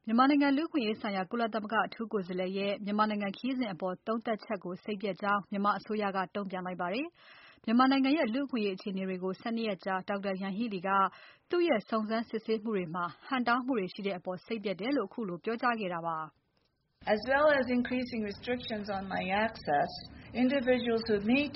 မြန်မာနိုင်ငံလူ့အခွင့်အရေးဆိုင်ရာ ကုလသမဂ္ဂအထူးကိုယ်စားလှယ်ရဲ့ မြန်မာနိုင်ငံခရီးစဉ်အပေါ်သုံးသပ်ချက်ကို စိတ်ပျက်ကြောင်း မြန်မာအစိုးရက တုံ့ပြန်လိုက်ပါတယ်။ မြန်မာနိုင်ငံရဲ့ လူ့အခွင့်အရေးအခြေအနေတွေကို ၁၂ ရက်ကြာ Dr. Yanghee Lee ကသူ့ရဲ့စုံစမ်းစစ်ဆေးမှုတွေမှာ ဟန့်တားမှုတွေရှိတဲ့အပေါ် စိတ်ပျက်တယ်လို့ ခုလိုပြောကြားခဲ့တာပါ။ As well as increasing restrictions on my access, individuals who meet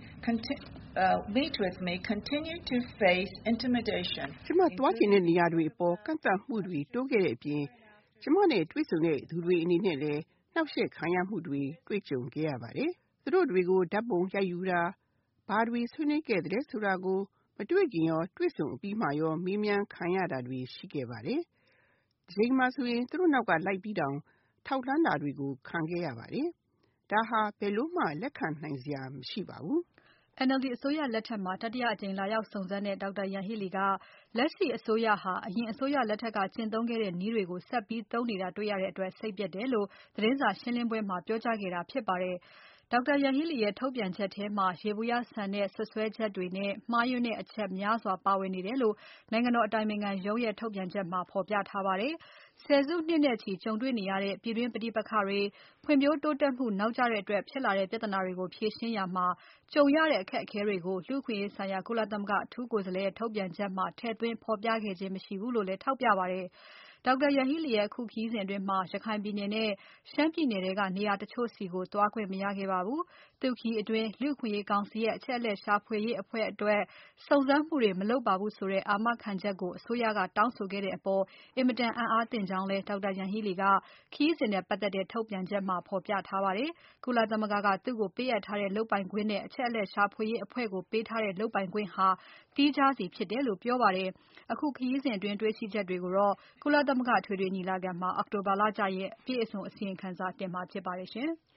with me continue to face intimidation. ကျမသွားချင်တဲ့နေရာတွေအပေါ်ကန့်သတ်မှုတွေတိုးခဲ့တဲ့အပြင် ကျမနဲ့တွေ့ဆုံတဲ့သူတွေအနေနဲ့လည်းနှောက်ယှက်ခံရမှုတွေတွေ့ကြုံခဲ့ရပါတယ်။ သူတို့တွေကိုဓာတ်ပုံရိုက်ယူတာ ဘာတွေဆွေးနွေးခဲ့သလဲဆိုတာကို မတွေ့ခင်ရောတွေ့ဆုံအပြီးမှာရောမေးမြန်းခံရတာတွေရှိခဲ့ပါတယ်။ တစ်ချိန်မှာဆိုရင်သူတို့နောက်ကလိုက်ပြီးတောင်ထောက်လှမ်းတာတွေကိုခံခဲ့ရပါတယ်။ ဒါဟာဘယ်လိုမှလက်ခံနိုင်စရာမရှိပါဘူး။ NLD အစိုးရလက်ထက်မှာ တတိယအကြိမ်လာရောက်စုံစမ်းတဲ့ Dr. Yanghee Lee ကလက်ရှိအစိုးရဟာ အရင်အစိုးရလက်ထက်ကကျင့်သုံးခဲ့တဲ့နည်းတွေကို ဆက်ပြီးသုံးနေတာတွေ့ရတဲ့အတွက် စိတ်ပျက်တယ်လို့ သတင်းစာရှင်းပွဲမှာ ပြောကြားခဲ့တာဖြစ်ပါတယ်။ Dr. Yanghee Lee ရဲ့ထုတ်ပြန်ချက်ထဲမှာ ယေဘုယျဆန်တဲ့စွပ်စွဲချက်တွေနဲ့ မှားယွင်းတဲ့အချက်များစွာပါဝင်နေတယ်လို့ နိုင်ငံတော်အတိုင်ပင်ခံရုံးရဲ့ထုတ်ပြန်ချက်မှာ ဖော်ပြထားပါတယ်။ ဆယ်စုနှစ်နဲ့ချီကြုံတွေ့နေရတဲ့ ပြည်တွင်းပဋိပက္ခတွေ၊ ဖွံ့ဖြိုးတိုးတက်မှုနောက်ကျတဲ့အတွက်ဖြစ်လာတဲ့ပြဿနာတွေကို ဖြေရှင်းရာမှာ ကြုံရတဲ့အခက်အခဲတွေကို လူ့အခွင့်အရေးဆိုင်ရာ ကုလသမဂ္ဂအထူးကိုယ်စားလှယ်ရဲ့ထုတ်ပြန်ချက်မှာ ထည့်သွင်းဖော်ပြခဲ့ခြင်းမရှိဘူးလို့လည်း ထောက်ပြပါတယ်။ Dr. Yanghee Lee ရဲ့အခုခရီးစဉ်အတွင်း ရခိုင်ပြည်နယ်နဲ့ ရှမ်းပြည်နယ်ထဲကနေရာတချို့ဆီသွားခွင့်မရခဲ့ပါဘူး။ သူ့ခရီးအတွင်း လူ့အခွင့်အရေးကောင်စီရဲ့ အချက်အလက်ရှာဖွေရေးအဖွဲ့အတွက် စုံစမ်းမှုတွေ မလုပ်ပါဘူးဆိုတဲ့ အာမခံချက်ကို အစိုးရကတောင်းဆိုခဲ့တဲ့အပေါ် အင်မတန်အံ့အားသင့်ကြောင်းလည်း Dr. Yanghee Lee ကခရီးစဉ်နဲ့ပတ်သက်တဲ့ထုတ်ပြန်ချက်မှာ ဖော်ပြထားပါတယ်။ ကုလသမဂ္ဂကသူ့ကိုပေးအပ်ထားတဲ့လုပ်ပိုင်ခွင့်နဲ့ အချက်အလက်ရှာဖွေရေးအဖွဲ့ကိုပေးထားတဲ့လုပ်ပိုင်ခွင့်ဟာ သီးခြားစီဖြစ်တယ်လို့ပြောပါတယ်။ အခုခရီးစဉ်အတွင်းတွေ့ရှိချက်တွေကိုတော့ ကုလသမဂ္ဂအထွေထွေညီလာခံမှာ အောက်တိုဘာလကျရင် အပြည့်အစုံအစီရင်ခံစာတင်မှာဖြစ်ပါတယ်ရှင်။